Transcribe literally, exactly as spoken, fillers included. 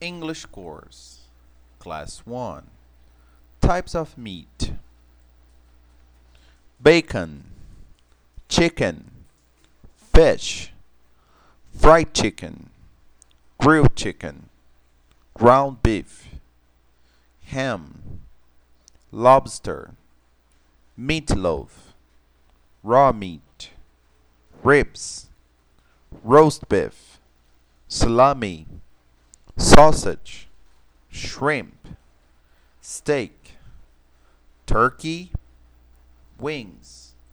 English Course, Class one. Types of meat: bacon, chicken, fish, fried chicken, grilled chicken, ground beef, ham, lobster, meatloaf, raw meat, ribs, roast beef, salami, sausage, shrimp, steak, turkey, wings.